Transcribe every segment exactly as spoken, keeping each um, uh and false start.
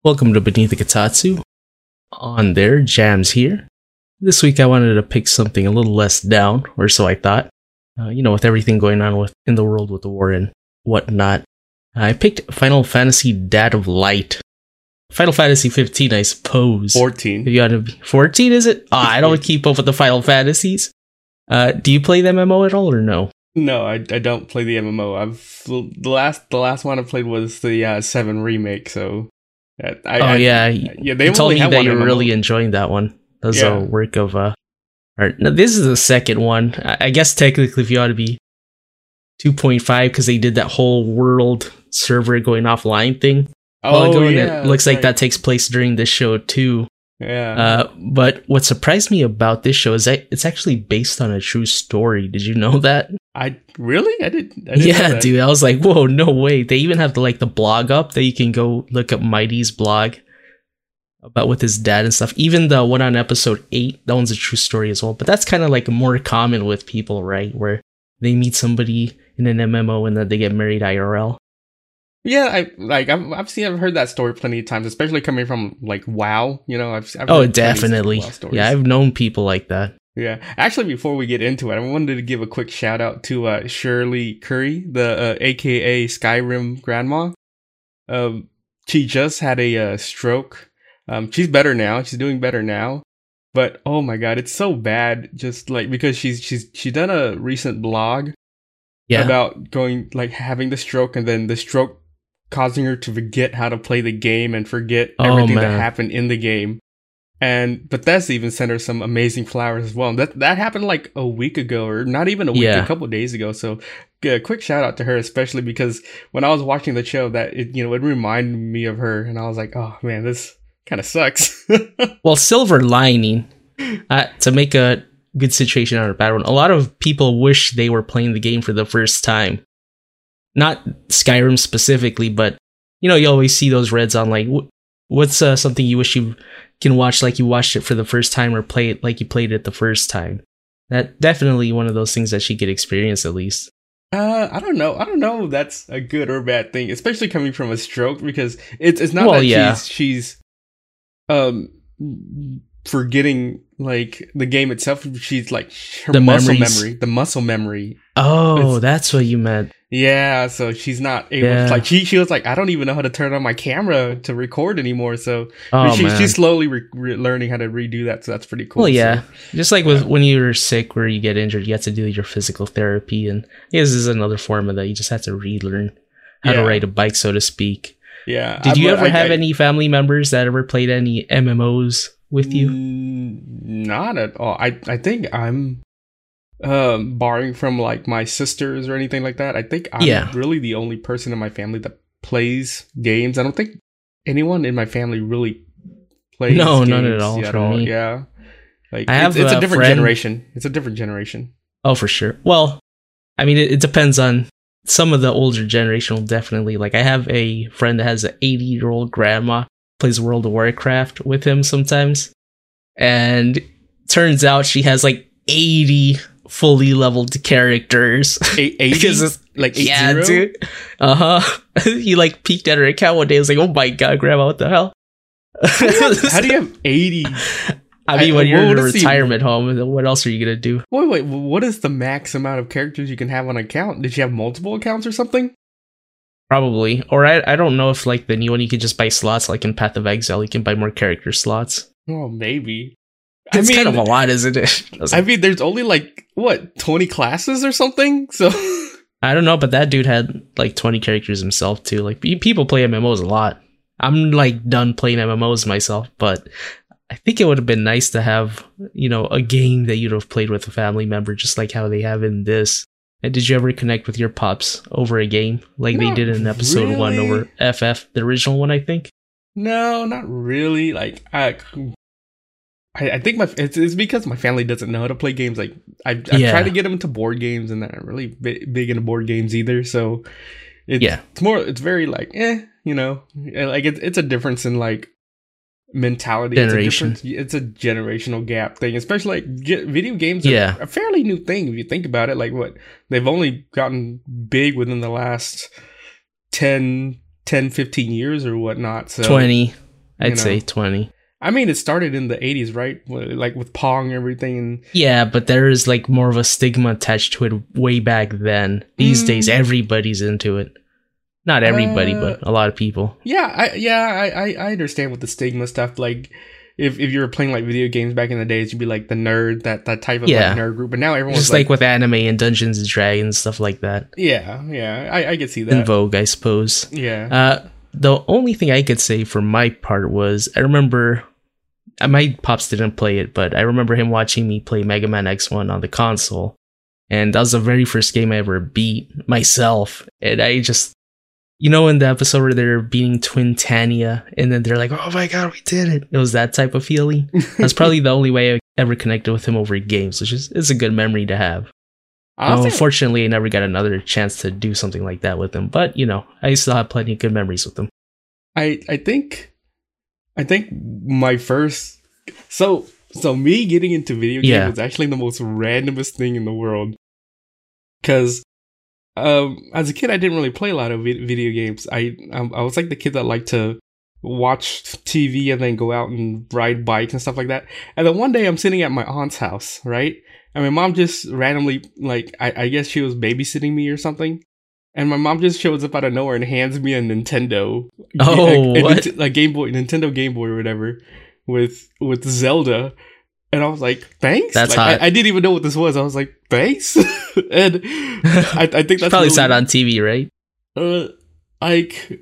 Welcome to Beneath the Kotatsu. On there, Jams here. This week I wanted to pick something a little less down, or so I thought. Uh, you know, with everything going on with in the world with the war and whatnot. I picked Final Fantasy Dad of Light. Final Fantasy fifteen, I suppose. fourteen. If you want to be fourteen, is it? Ah, I don't keep up with the Final Fantasies. Uh, do you play the M M O at all, or no? No, I, I don't play the M M O. I've the last the last one I played was the uh, seven remake. So, I, oh I, yeah, yeah. They you told me that you're M M O. really enjoying that one. That was Yeah. a work of uh. Alright, now this is the second one. I, I guess technically, if you ought to be two point five, because they did that whole world server going offline thing. a while Oh ago, and yeah, it looks like right. that takes place during this show too. Yeah. Uh, but what surprised me about this show is that it's actually based on a true story. Did you know that? I really I did. I didn't know Yeah, that. dude. I was like, whoa, no way. They even have the like the blog up that you can go look up Mighty's blog about with his dad and stuff. Even the one on episode eight, that one's a true story as well. But that's kind of like more common with people, right? Where they meet somebody in an M M O and then they get married I R L. Yeah, I like I've I've seen I've heard that story plenty of times, especially coming from like WoW. You know, I've, I've Oh, heard plenty of definitely. WoW stories. Yeah, I've known people like that. Yeah. Actually, before we get into it, I wanted to give a quick shout out to uh, Shirley Curry, the uh, A K A Skyrim grandma. Um, she just had a uh, stroke. Um, she's better now. She's doing better now. But oh my god, it's so bad. Just like because she's she's she done a recent blog Yeah. about going like having the stroke and then the stroke causing her to forget how to play the game and forget Oh, everything that man. happened in the game. And Bethesda even sent her some amazing flowers as well. And that that happened like a week ago, or not even a week, Yeah. a couple of days ago. So, yeah, quick shout out to her, especially because when I was watching the show, that it you know it reminded me of her, and I was like, oh man, this kind of sucks. Well, silver lining, uh, to make a good situation out of a bad one, a lot of people wish they were playing the game for the first time. Not Skyrim specifically, but, you know, you always see those reds on, like, wh- what's uh, something you wish you can watch like you watched it for the first time, or play it like you played it the first time? That definitely one of those things that she could experience at least. Uh, I don't know. I don't know if that's a good or bad thing, especially coming from a stroke, because it's it's not Well, that yeah. she's she's um forgetting like the game itself. She's like her The muscle memories. memory, the muscle memory. Oh, It's- that's what you meant. Yeah, so she's not able Yeah. to, like she she was like, I don't even know how to turn on my camera to record anymore. So Oh, she, man. she's slowly re- re- learning how to redo that. So that's pretty cool. Well, yeah. So, Just like with yeah. when you're sick, where you get injured, you have to do your physical therapy, and this is another form of that. You just have to relearn how to Yeah. ride a bike, so to speak. yeah. Did I- you but ever I- have I- any family members that ever played any M M Os with you? Mm, Not at all. I I think I'm um barring from like my sisters or anything like that. I think I'm Yeah. really the only person in my family that plays games. I don't think anyone in my family really plays No, games none at all at for all. me. Yeah. Like I it's, have it's a a different friend- generation. It's a different generation. Oh, for sure. Well, I mean, it, it depends on some of the older generation. Will definitely, like, I have a friend that has an eighty-year-old grandma, plays World of Warcraft with him sometimes, and turns out she has like eighty fully leveled characters. Eight, eighty? Because it's- like eight yeah, zero? dude. Uh huh. He like peeked at her account one day. I was like, "Oh my god, grandma, what the hell?" How do you have eighty? I mean, I- when you're what in a is the- retirement home, then what else are you gonna do? Wait, wait. What is the max amount of characters you can have on an account? Did you have multiple accounts or something? Probably, or I I don't know if like the new one you could just buy slots, like in Path of Exile, you can buy more character slots. Oh, maybe. It's I mean, kind of a lot, isn't it? I, was I like, mean, there's only like what twenty classes or something. So I don't know, but that dude had like twenty characters himself too. Like pe- people play M M Os a lot. I'm like done playing M M Os myself, but I think it would have been nice to have, you know, a game that you'd have played with a family member, just like how they have in this. And did you ever connect with your pops over a game like they Not did in episode one really. over F F, the original one, I think? no, not really. Like I, I, I think my it's, it's because my family doesn't know how to play games. Like I, I've Yeah. tried to get them into board games, and they're not really bi- big into board games either. So it's, Yeah. it's more. It's very like eh, you know, and, like it's it's a difference in like mentality. Generation. It's a, difference, it's a generational gap thing, especially like ge- video games are Yeah. a fairly new thing if you think about it. Like what they've only gotten big within the last ten, ten, fifteen years or whatnot. So twenty. I'd you know? say twenty. I mean, it started in the eighties, right? Like with Pong and everything. And yeah, but there is like more of a stigma attached to it way back then. These mm. days, everybody's into it. Not everybody, uh, but a lot of people. Yeah, I, yeah, I, I understand with the stigma stuff. Like, if, if you were playing like video games back in the days, you'd be like the nerd, that, that type of yeah. like, nerd group. But now everyone's just like, like with anime and Dungeons and Dragons, stuff like that. Yeah, yeah, I, I could see that. In vogue, I suppose. Yeah. Uh, the only thing I could say for my part was I remember. My pops didn't play it, but I remember him watching me play Mega Man X one on the console. And that was the very first game I ever beat myself. And I just, you know, in the episode where they're beating Twin Tania, and then they're like, oh my god, we did it. It was that type of feeling. That's probably the only way I ever connected with him over games, which is it's a good memory to have. No, unfortunately, I never got another chance to do something like that with him. But, you know, I still have plenty of good memories with him. I, I think... I think my first, so so me getting into video games yeah. was actually the most randomest thing in the world. Because um, as a kid, I didn't really play a lot of video games. I um, I was like the kid that liked to watch T V and then go out and ride bikes and stuff like that. And then one day I'm sitting at my aunt's house, right? And my mom just randomly, like, I, I guess she was babysitting me or something. And my mom just shows up out of nowhere and hands me a Nintendo, oh, a, a, what? a Game Boy, Nintendo Game Boy or whatever, with with Zelda, and I was like, "Thanks." That's like, hot. I, I didn't even know what this was. I was like, "Thanks," and I, I think that's probably really, sat on T V, right? Uh, like,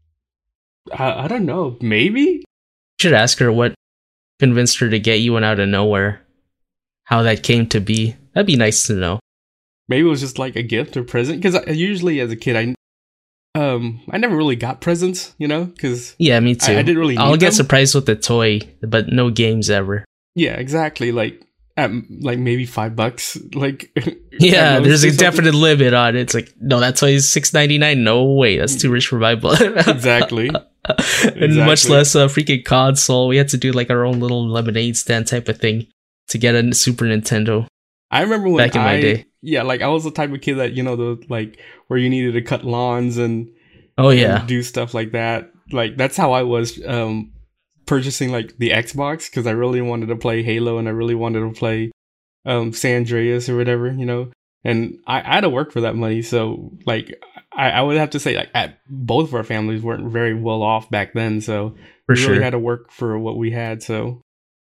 I, I don't know, maybe. You should ask her what convinced her to get you one out of nowhere. How that came to be. That'd be nice to know. Maybe it was just like a gift or present, because usually as a kid, I um I never really got presents, you know, because yeah, me too. I, I didn't really. Need I'll get them. surprised with a toy, but no games ever. Yeah, exactly. Like at like maybe five bucks. Like yeah, there's a definite limit on it. It's like no, that toy is six ninety nine. No way, that's too rich for my blood. Exactly. And exactly. much less a freaking console. We had to do like our own little lemonade stand type of thing to get a Super Nintendo. I remember when back in I, my day. Yeah, like I was the type of kid that, you know, the like where you needed to cut lawns and oh yeah, and do stuff like that. Like that's how I was um purchasing like the Xbox, because I really wanted to play Halo and I really wanted to play um San Andreas or whatever, you know. And I, I had to work for that money, so like I, I would have to say like at, both of our families weren't very well off back then, so for we sure really had to work for what we had. So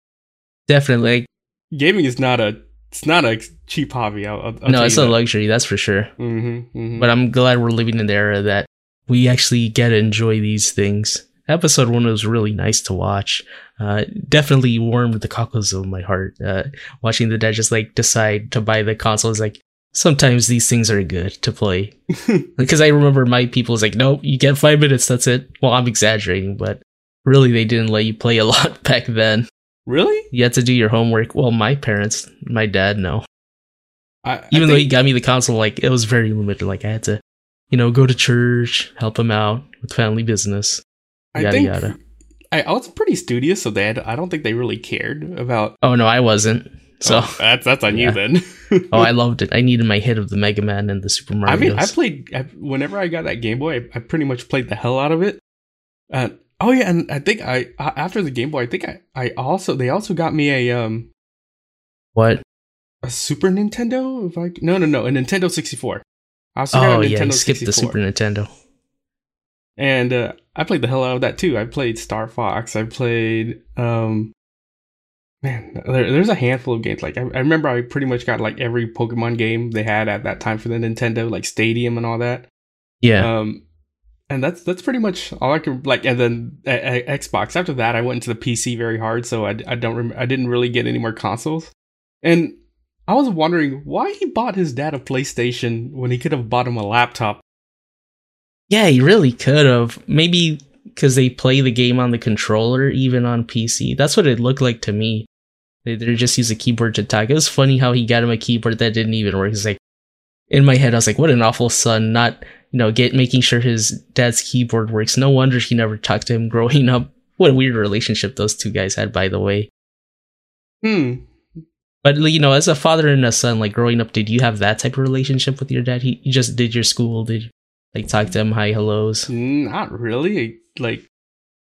definitely, gaming is not a It's not a cheap hobby. I'll, I'll no, it's a that. luxury, that's for sure. Mm-hmm, mm-hmm. But I'm glad we're living in the era that we actually get to enjoy these things. Episode one was really nice to watch. Uh, definitely warmed the cockles of my heart. Uh, watching the dad just like decide to buy the console is like, sometimes these things are good to play. Because I remember my people was like, nope, you get five minutes, that's it. Well, I'm exaggerating, but really they didn't let you play a lot back then. Really? You had to do your homework. Well, my parents, my dad, no. I, I Even think, though he got me the console, like it was very limited. Like I had to, you know, go to church, help him out with family business. Yada I think yada. I, I was pretty studious, so they had, I don't think they really cared about. Oh no, I wasn't. So oh, that's that's on yeah. you then. Oh, I loved it. I needed my hit of the Mega Man and the Super Mario. I mean, I played I, whenever I got that Game Boy. I, I pretty much played the hell out of it. Uh, Oh yeah, and I think I after the Game Boy, I think I, I also they also got me a um what a Super Nintendo. If I no no no a Nintendo sixty-four. I also oh got a Nintendo yeah, you skipped sixty-four. the Super Nintendo. And uh, I played the hell out of that too. I played Star Fox. I played um man, there, there's a handful of games. Like I, I remember, I pretty much got like every Pokemon game they had at that time for the Nintendo, like Stadium and all that. Yeah. Um. And that's that's pretty much all I can like. And then uh, Xbox. After that, I went into the P C very hard, so I, I don't rem- I didn't really get any more consoles. And I was wondering why he bought his dad a PlayStation when he could have bought him a laptop. Yeah, he really could have. Maybe because they play the game on the controller, even on P C. That's what it looked like to me. They they just use a keyboard to talk. It was funny how he got him a keyboard that didn't even work. It's like in my head, I was like, what an awful son, not. You know, get making sure his dad's keyboard works. No wonder he never talked to him growing up. What a weird relationship those two guys had, by the way. Hmm. But, you know, as a father and a son, like, growing up, did you have that type of relationship with your dad? He, he just did your school? Did you, like, talk to him, hi, hellos? Not really. Like,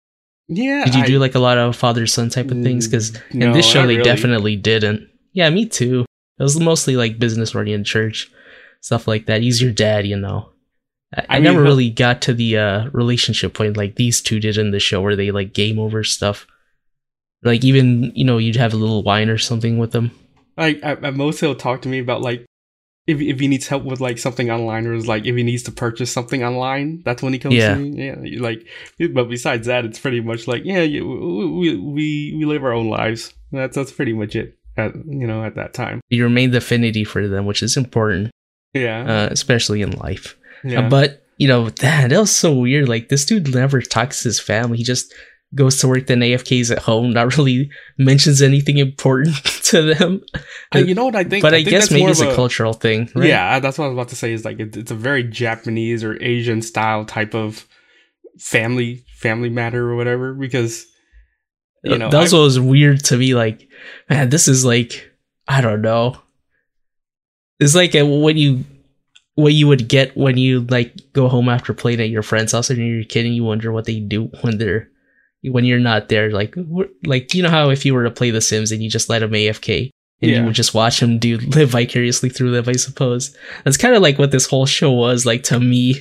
Yeah. Did you I, do like a lot of father son type of things? Because no, in this show not they really. definitely didn't. Yeah, me too. It was mostly like business oriented church stuff like that. He's your dad, you know. I, I, I mean, never really got to the uh, relationship point like these two did in the show, where they like game over stuff. Like even, you know, you'd have a little wine or something with them. Like at, at most he'll talk to me about like if if he needs help with like something online, or is like if he needs to purchase something online, that's when he comes Yeah. to me. Yeah, like, but besides that, it's pretty much like, yeah, you, we we we live our own lives. That's that's pretty much it. At, you know, at that time, You remain the affinity for them, which is important, yeah, uh, especially in life. yeah. Uh, but you know, that, that was so weird. Like this dude never talks to his family. He just goes to work, then A F K's at home, not really mentions anything important to them. Uh, you know what I think? But I, I think guess that's maybe more it's of a cultural thing, right? Yeah, that's what I was about to say. Is like it, it's a very Japanese or Asian style type of family family matter or whatever. Because you know, that's I, what was weird to me. Like, man, this is like, I don't know. It's like a, when you, what you would get when you like go home after playing at your friend's house and you're a kid and you wonder what they do when they're, when you're not there. Like, like you know how if you were to play The Sims and you just let them A F K and Yeah. you would just watch them do live vicariously through them, I suppose. That's kind of like what this whole show was like to me.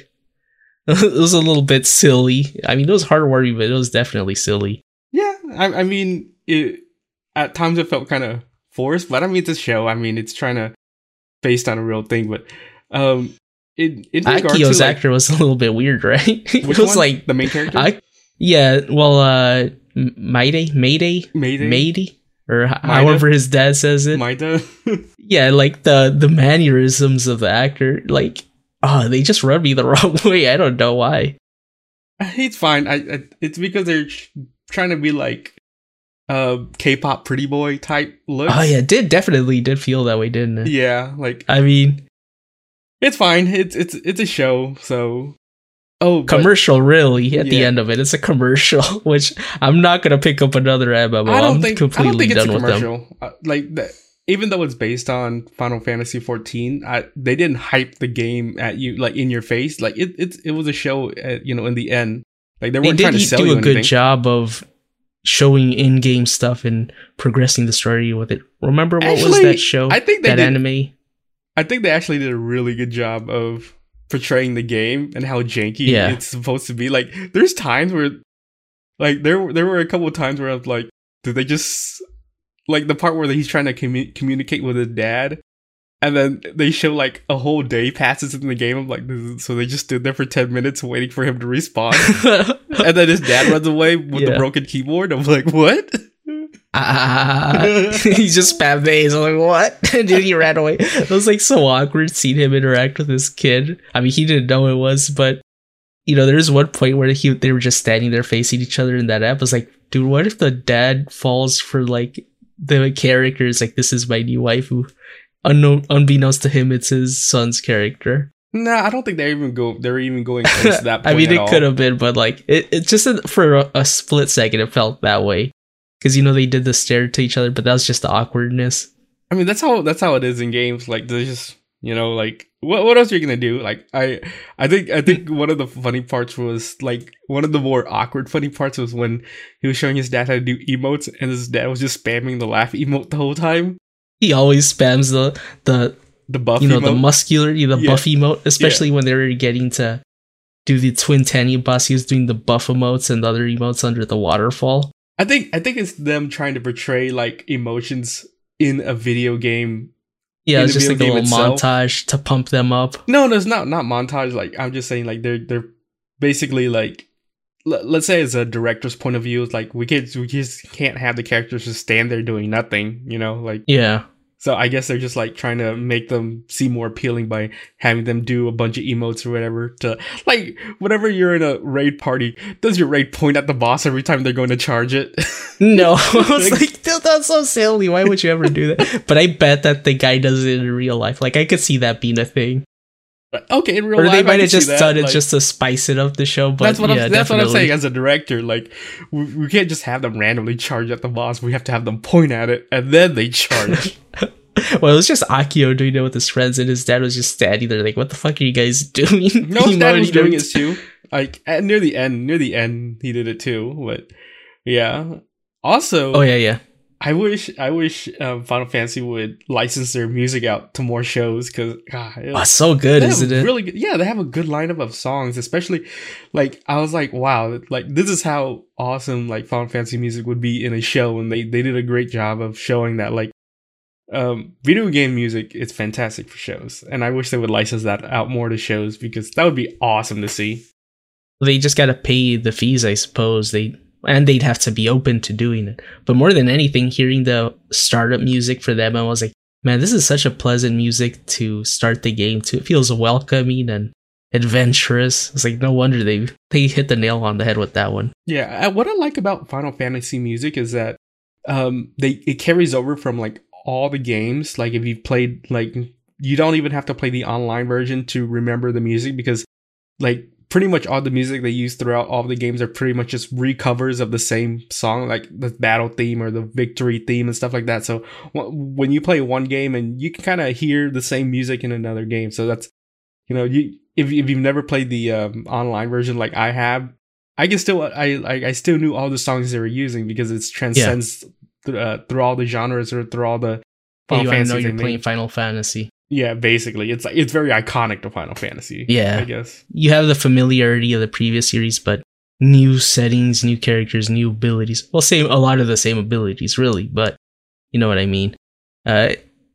It was a little bit silly. I mean, it was heartwarming, but it was definitely silly. yeah, I, I mean, it at times it felt kind of forced, but I mean, it's a show. I mean, it's trying to based on a real thing, but um, in in regard Akio's to like, actor was a little bit weird, right? It which was one? like the main character, I, yeah, well, uh, M- Mayday, Mayday, Mayday, Mayday, or h- Maida? however his dad says it. Maida. Yeah, like the the mannerisms of the actor, like, oh, they just rub me the wrong way. I don't know why. It's fine. I, I it's because they're tr- trying to be like uh K-pop pretty boy type looks. Oh yeah, it did definitely did feel that way, didn't it? Yeah, like I mean, it's fine. It's it's it's a show, so oh, but commercial, really. At the Yeah. end of it, it's a commercial, which I'm not gonna pick up another M M O. I don't I'm think I completely don't think it's a done with them. commercial. Uh, like the, even though it's based on Final Fantasy fourteen, I, they didn't hype the game at you like in your face. Like it it it was a show. At, you know, in the end, like they They weren't did trying to sell do you a good anything. job of showing in-game stuff and progressing the story with it. Remember what was Actually, that show? I think they that did. anime. I think they actually did a really good job of portraying the game and how janky Yeah. it's supposed to be. Like, there's times where, like, there there were a couple of times where I was like, did they just like the part where he's trying to commu- communicate with his dad, and then they show like a whole day passes in the game. I'm like, this is- so they just stood there for ten minutes waiting for him to respawn, and then his dad runs away with the Yeah. broken keyboard. I'm like, what? Ah, he just spammed A's. I'm like, what? Dude, he ran away. It was like so awkward seeing him interact with this kid. I mean, he didn't know it was, but you know, there's one point where he they were just standing there facing each other in that app. I was like, dude, what if the dad falls for like the characters? Like, this is my new wife, who, unknown, unbeknownst to him, it's his son's character. Nah, I don't think they even go. They're even going close to that point. I mean, at it all. could have been, but like, it, it just for a, a split second, it felt that way. Because, you know, they did the stare to each other, but that was just the awkwardness. I mean, that's how that's how it is in games. Like, there's just, you know, like what what else are you gonna do? Like, I I think I think one of the funny parts was like one of the more awkward funny parts was when he was showing his dad how to do emotes, and his dad was just spamming the laugh emote the whole time. He always spams the the The buff, you know emote. the muscular, the Yeah. buff emote, especially when they were getting to do the Twin Tanny boss. He was doing the buff emotes and the other emotes under the waterfall. I think I think it's them trying to portray like emotions in a video game. Yeah, In it's the just like a video little game itself. montage to pump them up. No, no, it's not not montage. Like, I'm just saying, like they're they're basically like, l- let's say as a director's point of view, it's like we can't we just can't have the characters just stand there doing nothing, you know, like. Yeah. So I guess they're just like trying to make them seem more appealing by having them do a bunch of emotes or whatever. To like, whenever you're in a raid party, does your raid point at the boss every time they're going to charge it? No, I was like, dude, that's so silly. Why would you ever do that? But I bet that the guy does it in real life. Like, I could see that being a thing. Okay, in real Or life, they I might can have see just that, done it like- just to spice it up the show. But that's what yeah, I'm, that's what I'm definitely. saying as a director. Like, we, we can't just have them randomly charge at the boss. We have to have them point at it and then they charge. Well, it was just Akio doing it with his friends, and his dad was just standing there like, what the fuck are you guys doing? No, his dad was Emoting doing him. it too. Like at, near the end, near the end, he did it too. But Yeah. Also, Oh yeah, yeah. I wish I wish um, Final Fantasy would license their music out to more shows because God, it- Oh, so good, they have isn't it? really good. Yeah, they have a good lineup of songs. Especially, like I was like, wow, like this is how awesome like Final Fantasy music would be in a show, and they they did a great job of showing that like um video game music is fantastic for shows, and I wish they would license that out more to shows because that would be awesome to see. They just gotta pay the fees, I suppose. They and they'd have to be open to doing it. But more than anything, hearing the startup music for them, I was like, man, this is such a pleasant music to start the game to. It feels welcoming and adventurous. It's like no wonder they they hit the nail on the head with that one. Yeah, uh, what I like about Final Fantasy music is that um they it carries over from like all the games. Like if you've played, like you don't even have to play the online version to remember the music because like pretty much all the music they use throughout all the games are pretty much just recovers of the same song, like the battle theme or the victory theme and stuff like that. So w- when you play one game and you can kind of hear the same music in another game. So that's, you know, you if, if you've never played the um, online version like I have, I can still I, I I still knew all the songs they were using because it transcends yeah. th- uh, through all the genres or through all the Final yeah, you Fantasy. Know you're playing Final Fantasy. Yeah, basically, it's like it's very iconic to Final Fantasy. Yeah, I guess you have the familiarity of the previous series, but new settings, new characters, new abilities. Well, same a lot of the same abilities, really, but you know what I mean. Uh,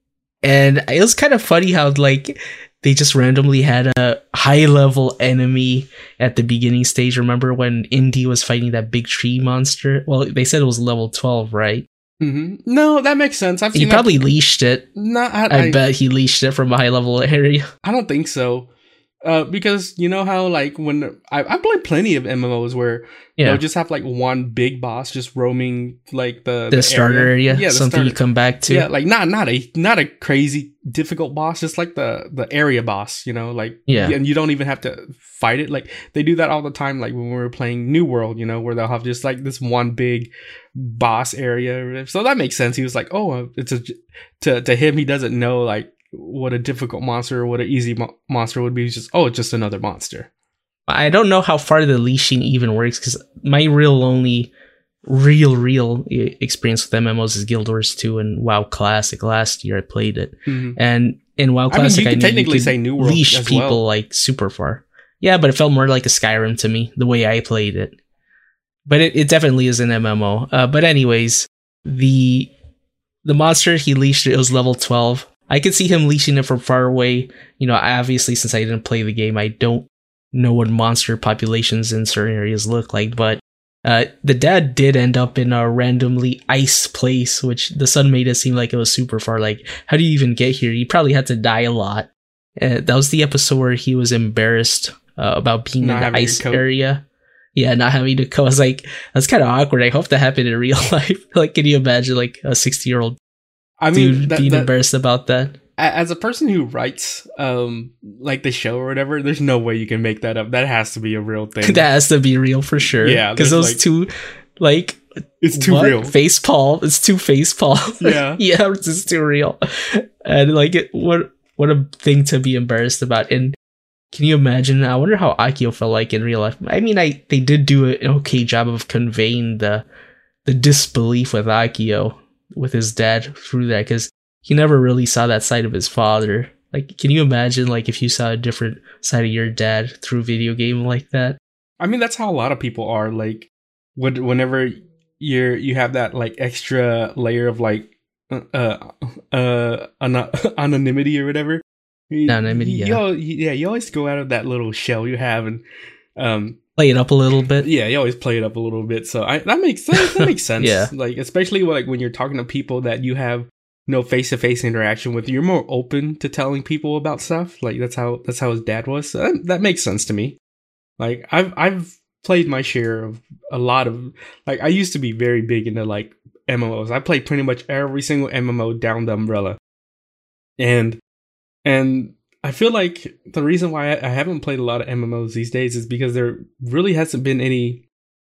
and it was kind of funny how like they just randomly had a high level enemy at the beginning stage. Remember when Indy was fighting that big tree monster? Well, they said it was level twelve, right? Mm-hmm. No, that makes sense. I've he seen probably that. leashed it. No, I, I, I bet he leashed it from a high level area. I don't think so. Uh, because you know how like when I I played plenty of M M Os where yeah. they'll just have like one big boss just roaming like the, the, the starter area, area. Yeah, something starter. You come back to. Yeah, like not not a not a crazy difficult boss, just like the the area boss, you know, like yeah, and you don't even have to fight it. Like they do that all the time, like when we were playing New World, you know, where they'll have just like this one big boss area. So that makes sense. He was like, oh, it's a to to him, he doesn't know like what a difficult monster or what an easy mo- monster would be. He's just, oh, it's just another monster. I don't know how far the leashing even works because my real only real real experience with M M Os is Guild Wars two and WoW Classic. Last year I played it, mm-hmm. and in WoW Classic, I, mean, you could I technically you could say New World leash as people well. like super far. Yeah, but it felt more like a Skyrim to me the way I played it. But it, it definitely is an M M O. Uh, but anyways, the the monster he leashed it was level twelve. I could see him leashing it from far away. You know, obviously, since I didn't play the game, I don't know what monster populations in certain areas look like. But uh, the dad did end up in a randomly ice place, which the son made it seem like it was super far. Like, how do you even get here? He probably had to die a lot. Uh, that was the episode where he was embarrassed uh, about being not in the ice area. Yeah, not having to go. I was like, that's kind of awkward. I hope that happened in real life. Like, can you imagine like a sixty-year-old I mean, dude that, being that, embarrassed about that? As a person who writes um like the show or whatever, there's no way you can make that up. That has to be a real thing. That has to be real for sure. Yeah, because those like, two, like, it's too what? real. Face palm. It's too face palm. Yeah, yeah, it's just too real. And like, it, what what a thing to be embarrassed about. And can you imagine? I wonder how Akio felt like in real life. I mean, I they did do an okay job of conveying the the disbelief with Akio with his dad through that because he never really saw that side of his father. Like, can you imagine like if you saw a different side of your dad through video game like that? I mean, that's how a lot of people are. Like, when, whenever you're you have that like extra layer of like uh uh an- anonymity or whatever. Anonymity, you, yeah. You, yeah, you always go out of that little shell you have and um play it up a little bit. Yeah, you always play it up a little bit. So I, that makes sense. That makes sense. Yeah. Like, especially like when you're talking to people that you have no face-to-face interaction with, you're more open to telling people about stuff. Like that's how that's how his dad was. So that, that makes sense to me. Like I've I've played my share of a lot of like I used to be very big into like M M Os. I played pretty much every single M M O down the umbrella. And and I feel like the reason why I haven't played a lot of M M Os these days is because there really hasn't been any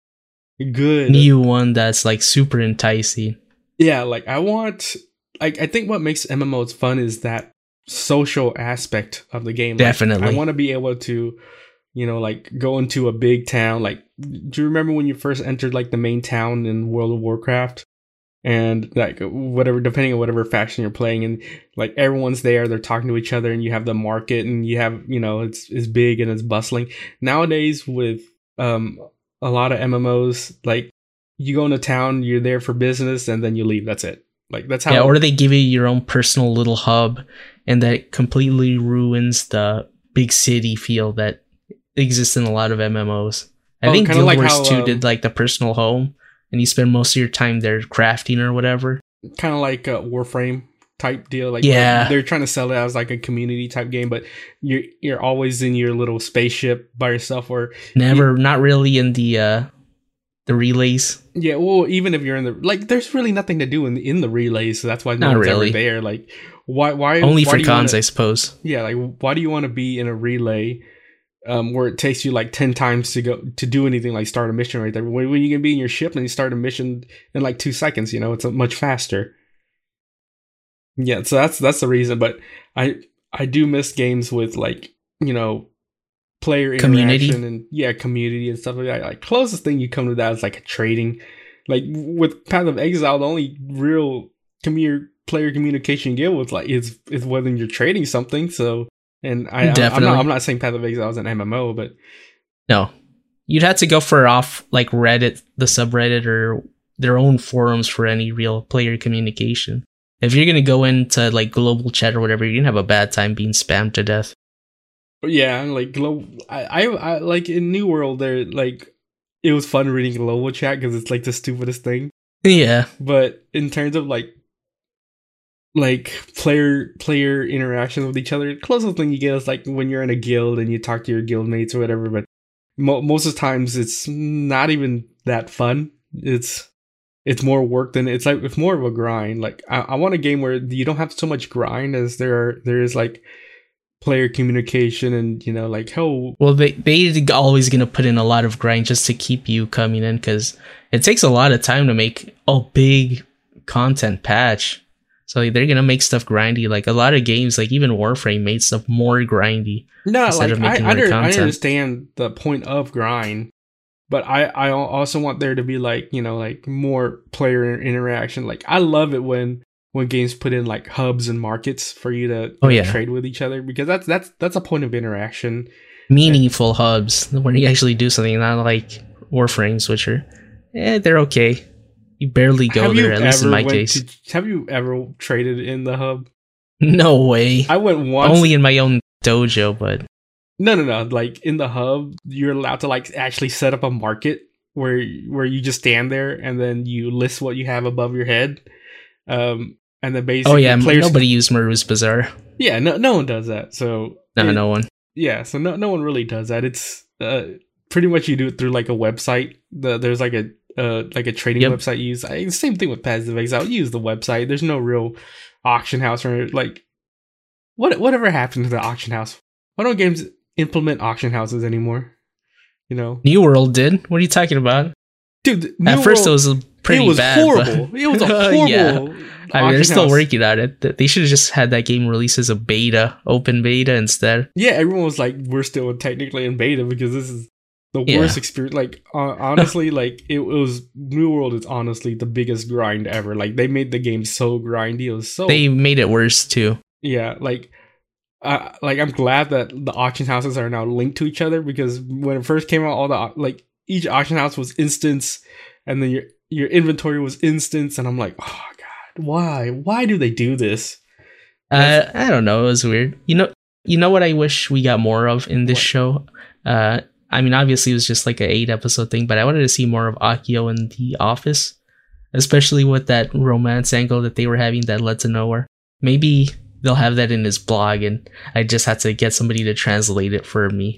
good new one that's like super enticing. Yeah, like I want like I think what makes M M Os fun is that social aspect of the game. Definitely. Like, I want to be able to, you know, like go into a big town, like do you remember when you first entered like the main town in World of Warcraft? And like whatever, depending on whatever faction you're playing, and like everyone's there, they're talking to each other, and you have the market, and you have, you know, it's it's big and it's bustling. Nowadays, with um a lot of M M Os, like you go into town, you're there for business, and then you leave. That's it. Like that's how. Yeah, or they give you your own personal little hub, and that completely ruins the big city feel that exists in a lot of M M Os. I oh, think Guild like Wars how, two um, did like the personal home. And you spend most of your time there crafting or whatever. Kind of like a Warframe type deal. Like yeah, they're trying to sell it as like a community type game, but you're you're always in your little spaceship by yourself, or never, you, not really in the uh, the relays. Yeah, well, even if you're in the like, there's really nothing to do in the, in the relays, so that's why no not one's really ever there. Like, why? Why? Only why for do you cons, wanna, I suppose. Yeah, like why do you want to be in a relay? Um, where it takes you like ten times to go to do anything like start a mission right there. When, when you can be in your ship and you start a mission in like two seconds, you know, it's much faster. Yeah, so that's that's the reason. But I I do miss games with like, you know, player community interaction and yeah, community and stuff like that. Like closest thing you come to that is like a trading. Like with Path of Exile, the only real commu- player communication you get with like is is when you're trading something. So. And I, I'm not, I'm not saying Path of Exile is an M M O, but no, you'd have to go for off like Reddit, the subreddit, or their own forums for any real player communication. If you're gonna go into like global chat or whatever, you're gonna have a bad time being spammed to death. Yeah, like global, I, I, I like in New World, there like it was fun reading global chat because it's like the stupidest thing. Yeah, but in terms of like. like player player interactions with each other, the closest thing you get is like when you're in a guild and you talk to your guild mates or whatever, but mo- most of the times it's not even that fun. It's it's more work than it's like it's more of a grind. Like I, I want a game where you don't have so much grind as there are there is like player communication and, you know, like how well they they always gonna put in a lot of grind just to keep you coming in, because it takes a lot of time to make a big content patch. So they're gonna make stuff grindy. Like a lot of games, like even Warframe, made stuff more grindy. No, like I, I, under, I understand the point of grind, but I, I also want there to be like, you know, like more player interaction. Like I love it when when games put in like hubs and markets for you to oh, know, yeah. trade with each other, because that's that's that's a point of interaction. Meaningful and, hubs where you actually do something, not like Warframes, which are eh, they're okay. You barely go have there, at least in my case. To, have you ever traded in the hub? No way. I went once. Only in my own dojo, but... No, no, no. Like, in the hub, you're allowed to, like, actually set up a market where where you just stand there and then you list what you have above your head. Um, and then basically... Oh, yeah. Players nobody used Maru's Bazaar. Yeah, no no one does that. So... No, it, no one. Yeah, so no, no one really does that. It's... Uh, pretty much you do it through, like, a website. The, there's, like, a... Uh, like a trading yep. website you use. I, same thing with Path of Exile. You use the website. There's no real auction house or like what whatever happened to the auction house. Why don't games implement auction houses anymore? You know, New World did. What are you talking about, dude? New At first, World, it was pretty it was bad. Horrible. But... It was a horrible. yeah. I mean, they're still house. working on it. They should have just had that game released as a beta, open beta instead. Yeah, everyone was like, "We're still technically in beta because this is." The yeah. worst experience, like uh, honestly, like it, it was New World is honestly the biggest grind ever. Like they made the game so grindy. It was so they made it worse too. Yeah, like, uh, like I'm glad that the auction houses are now linked to each other, because when it first came out, all the like each auction house was instance, and then your your inventory was instance, and I'm like, oh god, why? Why do they do this? Uh, I don't know. It was weird. You know, you know what I wish we got more of in this what? show. Uh. I mean, obviously, it was just like an eight episode thing, but I wanted to see more of Akio in The Office, especially with that romance angle that they were having that led to nowhere. Maybe they'll have that in his blog, and I just had to get somebody to translate it for me.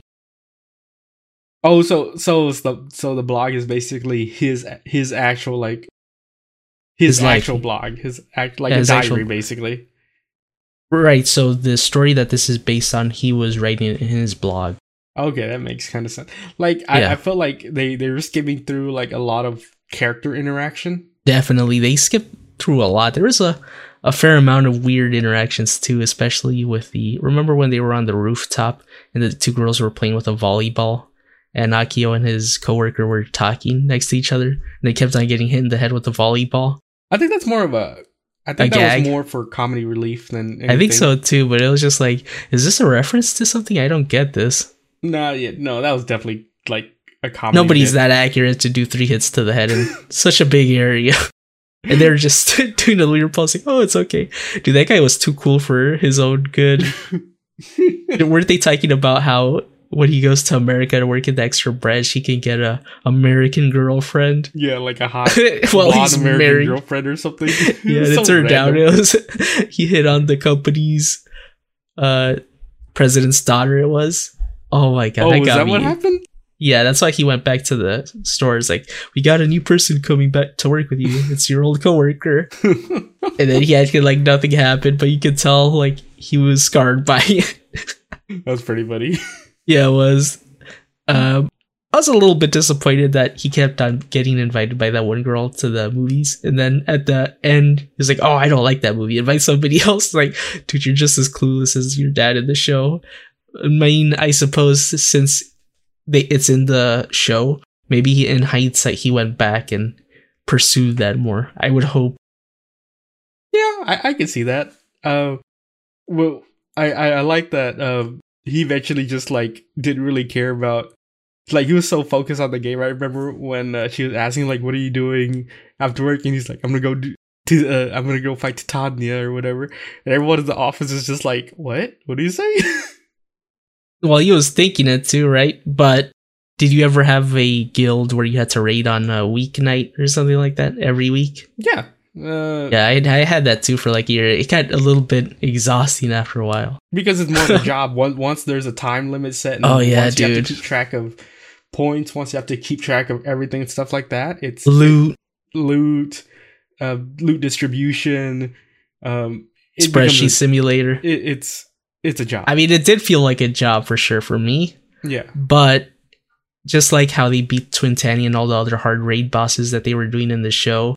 Oh, so so the so the blog is basically his his actual like his, his actual life. blog, his act like yeah, a diary, actual, basically. Right. So the story that this is based on, he was writing in his blog. Okay, that makes kind of sense. Like, I, yeah. I felt like they, they were skipping through, like, a lot of character interaction. Definitely. They skipped through a lot. There was a, a fair amount of weird interactions, too, especially with the... Remember when they were on the rooftop and the two girls were playing with a volleyball? and Akio and his coworker were talking next to each other, and they kept on getting hit in the head with the volleyball. I think that's more of a. I think A that gag? was more for comedy relief than. Anything. I think so too, but it was just like, is this a reference to something? I don't get this. No, yeah, no, that was definitely like a comedy. Nobody's bit. that accurate to do three hits to the head in such a big area. And they're just doing a weird pulse like, oh, it's okay. Dude, that guy was too cool for his own good. Weren't they talking about how when he goes to America to work in the extra branch, he can get a American girlfriend? Yeah, like a hot well, blonde he's American married. girlfriend or something. Yeah, it So turned out random. it was he hit on the company's uh president's daughter. It was. Oh my god! Oh, that is got that me. what happened? Yeah, that's why he went back to the store. It's like, we got a new person coming back to work with you. It's your old coworker. And then he acted like nothing happened, but you could tell like he was scarred by it. That's pretty funny. Yeah, it was. Um, I was a little bit disappointed that he kept on getting invited by that one girl to the movies, and then at the end, he's like, "Oh, I don't like that movie. Invite somebody else." Like, dude, you're just as clueless as your dad in the show. I mean, I suppose since they it's in the show, maybe he, in hindsight he went back and pursued that more. I would hope. Yeah, I, I can see that. Uh, well, I, I, I like that uh, he eventually just like didn't really care about. Like he was so focused on the game. I remember when uh, she was asking like, "What are you doing after work?" And he's like, "I'm gonna go do." To, uh, I'm gonna go fight Titania or whatever, and everyone in the office is just like, "What? What do you say?" Well, he was thinking it too, right? But did you ever have a guild where you had to raid on a weeknight or something like that every week? Yeah. Uh, Yeah, I, I had that too for like a year. It got a little bit exhausting after a while. Because it's more of a job. Once, once there's a time limit set, and Oh, yeah, once you have dude. to keep track of points, once you have to keep track of everything and stuff like that, it's Loot, loot, uh, loot distribution. Um, it spreadsheet becomes a- simulator. it, it's it's a job. I mean, it did feel like a job for sure for me. yeah. But just like how they beat Twintani and all the other hard raid bosses that they were doing in the show,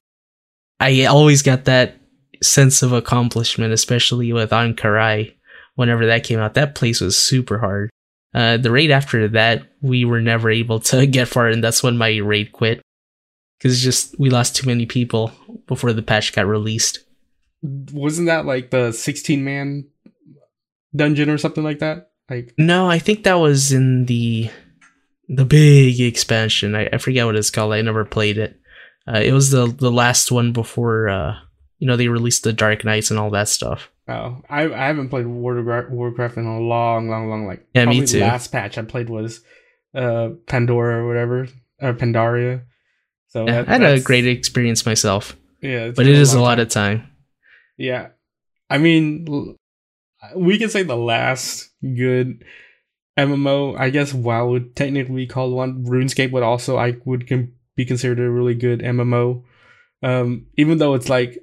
I always got that sense of accomplishment, especially with Ankarai. Whenever that came out, that place was super hard. Uh, the raid after that, we were never able to get far, and that's when my raid quit. Because just we lost too many people before the patch got released. Wasn't that like the sixteen man dungeon or something like that? Like No, I think that was in the the big expansion. I, I forget what it's called. I never played it. Uh, it was the the last one before uh, you know they released the Dark Knights and all that stuff. oh, I I haven't played World of War- Warcraft in a long, long, long like Yeah, me probably too. The last patch I played was uh Pandora or whatever, or Pandaria. So Yeah, that, I had a that's- great experience myself, yeah, it's but been it is a long lot time. of time. Yeah, I mean, l- we can say the last good M M O. I guess WoW would technically be called one. RuneScape would also I would com- be considered a really good M M O, um, even though it's like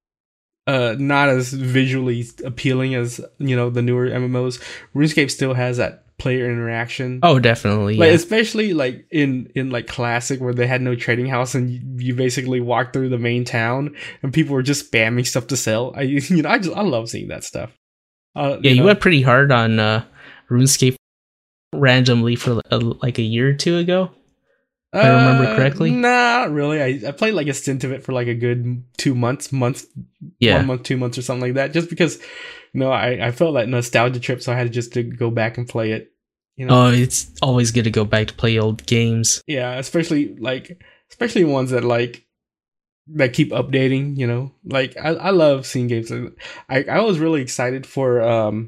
uh not as visually appealing as you know the newer M M Os. RuneScape still has that player interaction. Oh, definitely. Like Yeah. especially like in in like classic where they had no trading house and you, you basically walk through the main town and people were just spamming stuff to sell. I you know I just I love seeing that stuff. Uh, Yeah, you know, went pretty hard on uh, RuneScape randomly for a, like a year or two ago. if I remember uh, correctly. Not really. I, I played like a stint of it for like a good two months, months, Yeah. one month, two months, or something like that. Just because, you know, I, I felt that nostalgia trip, so I had just to go back and play it. You know, Oh, it's always good to go back to play old games. yeah, especially like especially ones that like that keep updating. You know, like I, I love seeing games. I I was really excited for um,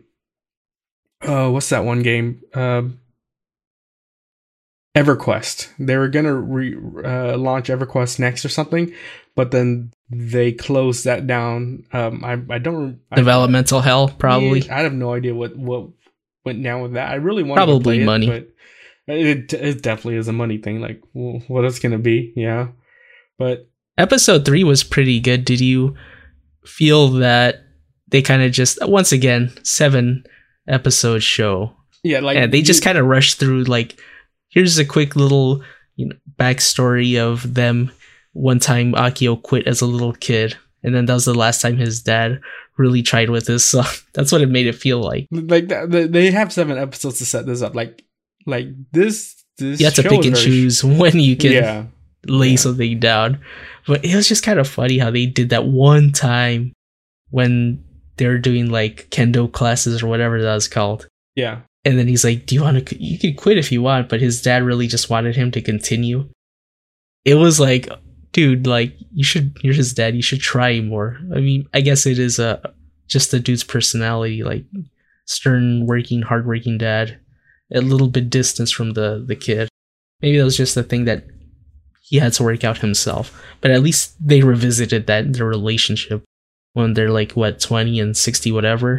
uh, what's that one game? Um. EverQuest. They were gonna re, uh, launch EverQuest next or something, but then they closed that down. Um, I I don't I, Developmental hell, probably. Yeah, I have no idea what what went down with that. I really wanted Probably to play it, money. but it it definitely is a money thing. Like, well, what it's gonna be, yeah. But Episode three was pretty good. Did you feel that they kind of just, once again, seven episode show, yeah, like and they just you- kind of rushed through, like, here's a quick little, you know, backstory of them. One time Akio quit as a little kid, and then that was the last time his dad really tried with this. So that's what it made it feel like. like that, they have seven episodes to set this up. Like like this this You have to show pick is and very choose when you can yeah. lay Yeah. something down. But it was just kind of funny how they did that one time when they were doing like kendo classes or whatever that was called. Yeah. And then he's like, "Do you want to? You can quit if you want." But his dad really just wanted him to continue. It was like, dude, like you should. You're his dad. You should try more. I mean, I guess it is a just the dude's personality, like stern, working, hardworking dad, a little bit distance from the the kid. Maybe that was just the thing that he had to work out himself. But at least they revisited that their relationship when they're like what twenty and sixty, whatever.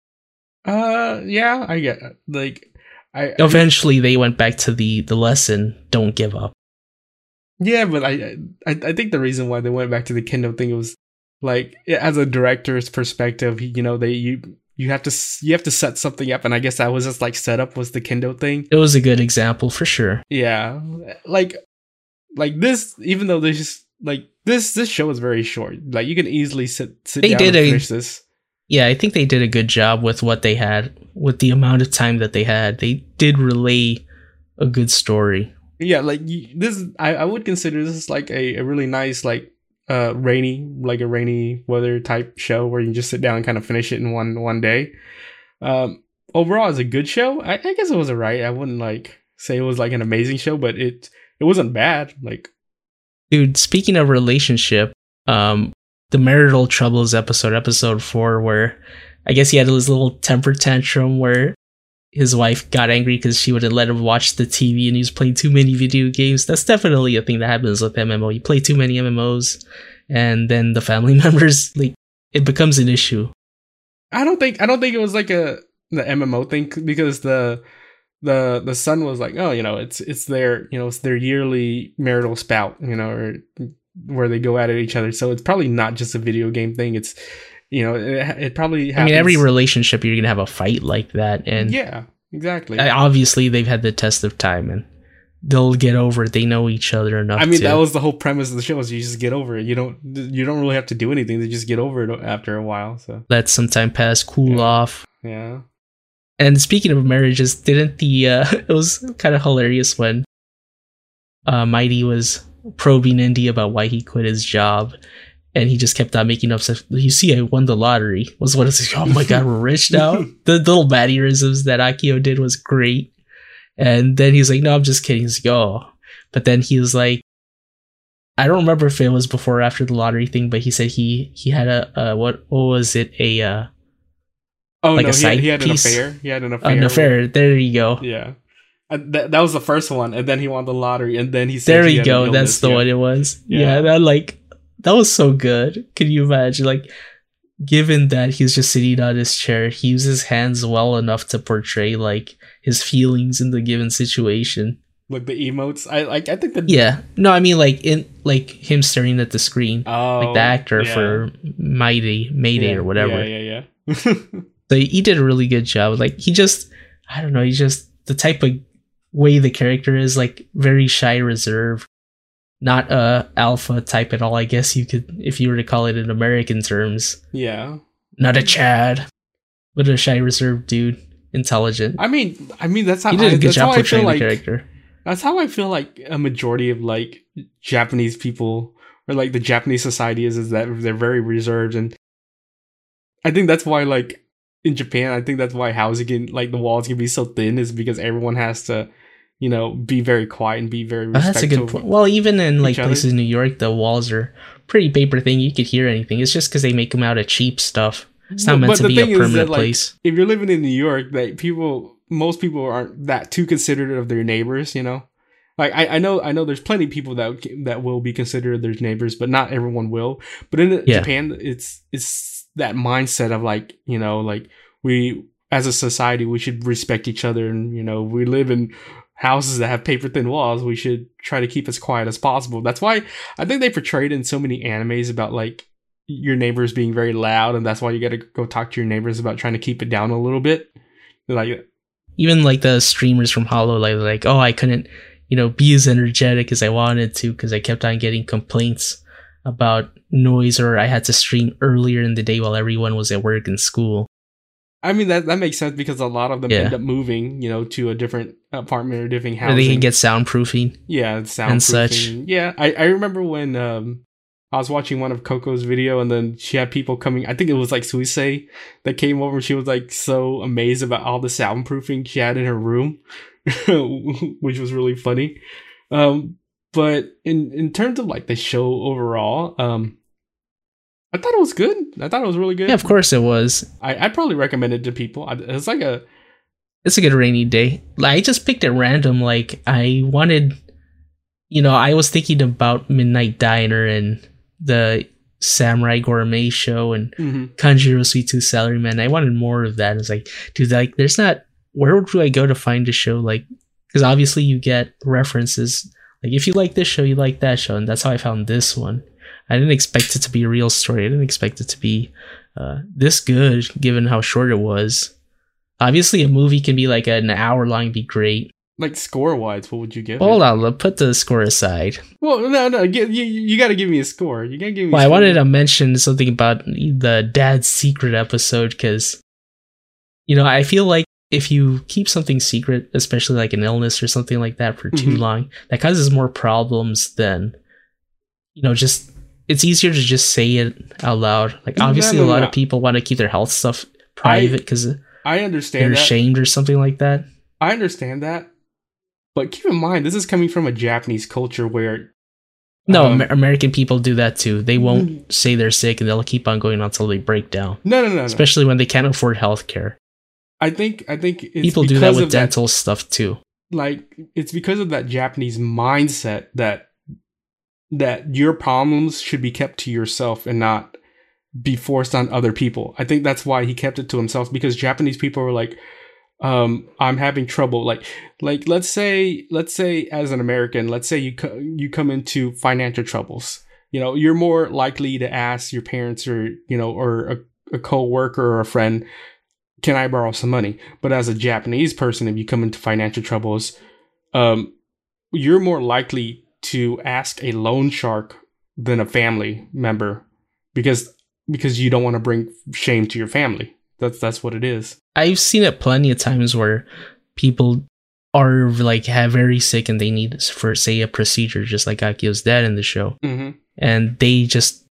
Uh, yeah, I get it. Like, I Eventually, they went back to the the lesson: don't give up. yeah, but I, I, I think the reason why they went back to the Kendo thing was like, as a director's perspective, you know, they you you have to s- you have to set something up, and I guess that was just like setup was the Kendo thing. It was a good example for sure. Yeah, like, like this, even though this is like this this show is very short. Like, you can easily sit sit They down did and a- finish this. Yeah, I think they did a good job with what they had, with the amount of time that they had. They did relay a good story. Yeah, like you, this, is- I, I would consider this like a, a really nice, like uh rainy, like a rainy weather type show where you can just sit down and kind of finish it in one one day. Um, overall, it's a good show. I, I guess it was alright. I wouldn't like say it was like an amazing show, but it it wasn't bad. Like, Dude, speaking of relationship, um, the marital troubles episode, episode four, where I guess he had his little temper tantrum where his wife got angry because she wouldn't let him watch the T V and he was playing too many video games. That's definitely a thing that happens with M M O. You play too many M M Os, and then the family members, like, it becomes an issue. I don't think I don't think it was like a the M M O thing, because the the the son was like, oh, you know, it's it's their, you know, it's their yearly marital spout, you know, or where they go at it each other. So it's probably not just a video game thing. It's, you know, it, it probably happens. I mean, every relationship you're gonna have a fight like that, and yeah, exactly. I- obviously they've had the test of time and they'll get over it. They know each other enough. I mean, to, that was the whole premise of the show, is you just get over it. You don't you don't really have to do anything. They just get over it after a while. So let some time pass, cool Yeah. off. yeah. And speaking of marriages, didn't the uh it was kind of hilarious when uh Mighty was probing Indy about why he quit his job, and he just kept on making up stuff. You see, I won the lottery. Was what it's like, oh my god, we're rich now. The little mannerisms that Akio did was great. And then he's like, no, I'm just kidding. He's like, oh. But then he was like, I don't remember if it was before or after the lottery thing, but he said he he had a uh, what what was it a uh Oh Like no, a he, side he had an piece? affair. He had an affair. an affair. There you go. Yeah. Uh, that, that was the first one, and then he won the lottery, and then he said There he you had an go. illness, That's the yeah. one it was. Yeah. Yeah, that like that was so good. Can you imagine? Like, given that he's just sitting on his chair, he uses hands well enough to portray like his feelings in the given situation. Like the emotes. I like. I think the Yeah. No, I mean like in like him staring at the screen, oh, like the actor yeah. for Mighty Mayday yeah, or whatever. Yeah, yeah, yeah. So he did a really good job. Like he just, I don't know, he just the type of way the character is, like very shy, reserved, not a alpha type at all. I guess you could, if you were to call it in American terms, yeah. not a Chad, but a shy, reserved dude, intelligent. I mean, I mean that's how He did I, a good that's how job I feel portraying the like. character. That's how I feel like a majority of like Japanese people, or like the Japanese society is, is that they're very reserved, and I think that's why, like in Japan, I think that's why housing can, like the walls can be so thin, is because everyone has to, you know, be very quiet and be very Oh, respectful. that's a good point. Well, even in like each other. places in New York, the walls are pretty paper thin. You could hear anything. It's just because they make them out of cheap stuff. It's not But- meant but to the be a thing is permanent that, like, place. If you're living in New York, that people, most people aren't that too considerate of their neighbors, you know. Like I, I know, I know, there's plenty of people that that will be considerate of their neighbors, but not everyone will. But in Yeah. Japan, it's it's that mindset of like, you know, like we as a society we should respect each other, and you know we live in houses that have paper thin walls. We should try to keep as quiet as possible. That's why I think they portrayed in so many animes about like your neighbors being very loud, and that's why you got to go talk to your neighbors about trying to keep it down a little bit. Like Even like the streamers from Hollow, like like oh, I couldn't, you know, be as energetic as I wanted to because I kept on getting complaints about noise, or I had to stream earlier in the day while everyone was at work and school. I mean, that that makes sense because a lot of them Yeah. end up moving, you know, to a different apartment or different Or housing. they can get soundproofing. yeah, soundproofing. and such. Yeah, I, I remember when um I was watching one of Coco's video and then she had people coming. I think it was like Suisei that came over. She was like so amazed about all the soundproofing she had in her room, which was really funny. Um, but in in terms of like the show overall, um. I thought it was good. I thought it was really good. Yeah, of course it was. I, I'd probably recommend it to people. I- It's like a It's a good rainy day. Like, I just picked it random. Like, I wanted, you know, I was thinking about Midnight Diner and the Samurai Gourmet Show and mhm. Kanjiro Sweet Tooth Salaryman. I wanted more of that. It's like, dude, like, there's not. Where do I go to find a show like? Because obviously you get references. Like, if you like this show, you like that show, and that's how I found this one. I didn't expect it to be a real story. I didn't expect it to be uh, this good, given how short it was. Obviously, a movie can be like an hour long, be great. Like score wise, what would you give? Hold it? on, let's put the score aside. Well, no, no, get, you you got to give me a score. You got to give me. Well, a I score. wanted to mention something about the Dad's Secret episode because, you know, I feel like if you keep something secret, especially like an illness or something like that, for too Mhm. long, that causes more problems than, you know, just. It's easier to just say it out loud. Like, No, obviously, no, a lot no. of people want to keep their health stuff private because I they're understand that. ashamed or something like that. I understand that, but keep in mind this is coming from a Japanese culture where No, um, Amer- American people do that too. They won't say they're sick and they'll keep on going until they break down. no, no, no, no. Especially when they can't afford health care. I think I think it's People do that because with of that- dental stuff too. like it's because of that Japanese mindset that that your problems should be kept to yourself and not be forced on other people. I think that's why he kept it to himself because Japanese people were like, um, I'm having trouble. Like, like let's say, let's say as an American, let's say you co- you come into financial troubles. You know, you're more likely to ask your parents or you know or a, a coworker or a friend, can I borrow some money? But as a Japanese person, if you come into financial troubles, um, you're more likely to ask a loan shark than a family member because because you don't want to bring shame to your family. That's that's what it is. I've seen it plenty of times where people are like have very sick and they need for say a procedure, just like Akio's dad in the show, Mm-hmm. and they just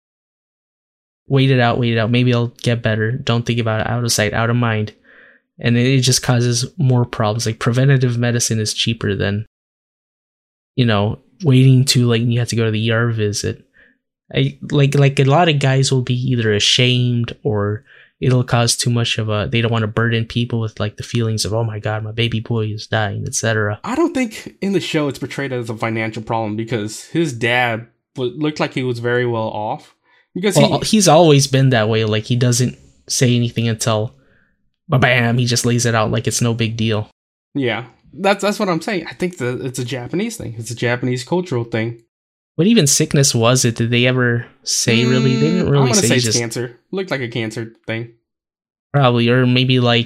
wait it out, wait it out. Maybe I'll get better. Don't think about it. Out of sight, out of mind, and it just causes more problems. Like preventative medicine is cheaper than, you know, waiting too late and you have to go to the E R visit. I like like a lot of guys will be either ashamed or it'll cause too much of a. They don't want to burden people with like the feelings of, oh my god, my baby boy is dying, et cetera. I don't think in the show it's portrayed as a financial problem because his dad w- looked like he was very well off. Because Well, he, he's always been that way. Like he doesn't say anything until, bam, he just lays it out like it's no big deal. yeah, that's that's what I'm saying. I think that it's a Japanese thing. It's a Japanese cultural thing. What even sickness was it? Did they ever say really? They didn't Mm, really I want to say. say it's Just cancer. Looked like a cancer thing. probably, or maybe like,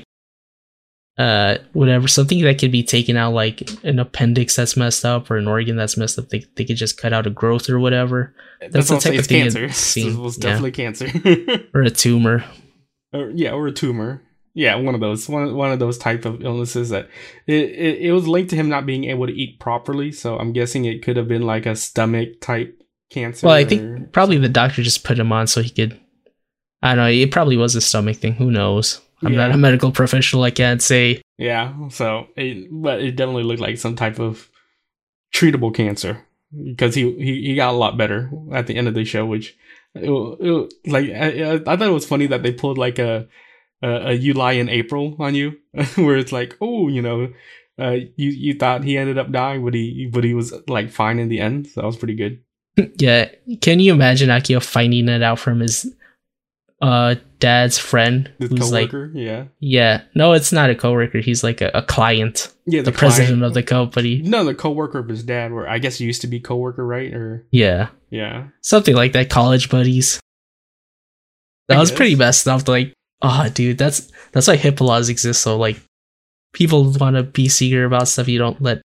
uh, whatever, something that could be taken out, like an appendix that's messed up or an organ that's messed up. They they could just cut out a growth or whatever. That's, the what I'm type saying. of It's thing cancer. I'd seen, It was yeah. definitely cancer. Or a tumor. or, yeah, or a tumor. Yeah, one of those. One one of those type of illnesses that it, it it was linked to him not being able to eat properly. So I'm guessing it could have been like a stomach type cancer. Well, I or- think probably the doctor just put him on so he could. I don't know. It probably was a stomach thing. Who knows? I'm Yeah. not a medical professional. I can't say. Yeah, so it, but it definitely looked like some type of treatable cancer because he, he, he got a lot better at the end of the show, which it, it, like I, I thought it was funny that they pulled like a a, a you lie in April on you, where it's like, oh, you know, uh, you you thought he ended up dying, but he but he was like fine in the end. So that was pretty good. Yeah. Can you imagine Akio finding it out from his uh dad's friend The who's like, coworker, yeah, yeah, no, it's not a coworker. He's like a, a client, yeah, the, client- president of the company. no, the coworker of his dad, where I guess he used to be coworker, right? Or Yeah, yeah, something like that. College buddies. That I was guess. pretty messed up. Like, oh, dude, that's that's why HIPAA laws exist. So like, people want to be secret about stuff. You don't let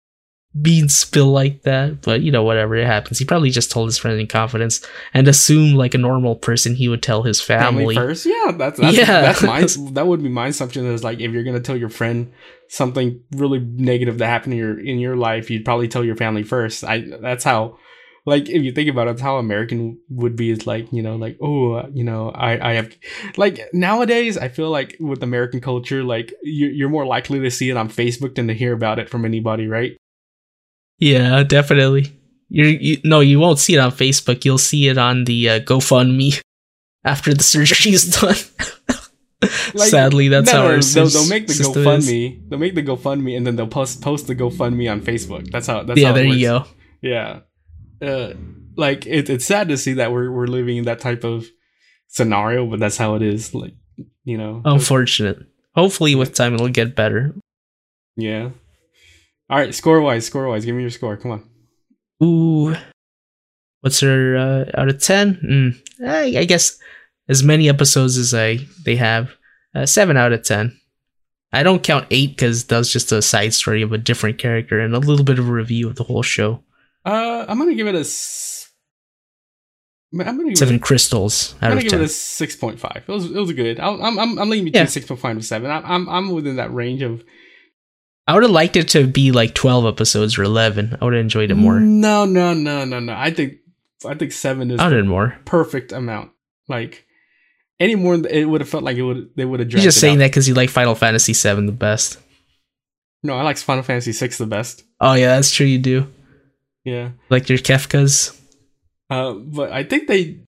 beans spill like that, but you know, whatever, it happens. He probably just told his friend in confidence and assumed like a normal person he would tell his family, family first. Yeah, that's that's, Yeah. that's my that would be my assumption is like if you're gonna tell your friend something really negative that happened in your in your life, you'd probably tell your family first. I that's how, like, if you think about it, it's how American would be. Is like, you know, like, oh, you know, I I have, like, nowadays I feel like with American culture, like you, you're more likely to see it on Facebook than to hear about it from anybody, right? Yeah, definitely. You're, you no, you won't see it on Facebook. You'll see it on the uh, GoFundMe after the surgery is done. Like, Sadly, that's no, how our no, they'll, sys- they'll make the system GoFundMe. is. They'll make the GoFundMe, and then they'll post post the GoFundMe on Facebook. That's how. That's Yeah, how it there works. you go. Yeah, uh, like it, it's sad to see that we're we're living in that type of scenario, but that's how it is. Like, you know, Unfortunate. Hopefully, with time, it'll get better. yeah. All right, score wise, score wise, give me your score. Come on. Ooh, what's her uh, out of ten? Mm, I, I guess as many episodes as I they have, uh, seven out of ten. I don't count eight because that was just a side story of a different character and a little bit of a review of the whole show. Uh, I'm gonna give it a. S- I'm gonna give Seven it a, crystals I'm out gonna of give ten. it a six point five. It was it was good. I'm I'm I'm, I'm leaning between Yeah. six point five and seven. I'm I'm I'm within that range of. I would have liked it to be like twelve episodes or eleven. I would have enjoyed it more. No, no, no, no, no. I think I think seven is I the wanted more. perfect amount. Like any more, it would have felt like it would they would have. You're just saying that because you like Final Fantasy seven the best. No, I like Final Fantasy six the best. Oh yeah, that's true. You do Yeah, like your Kefkas. uh, but I think they.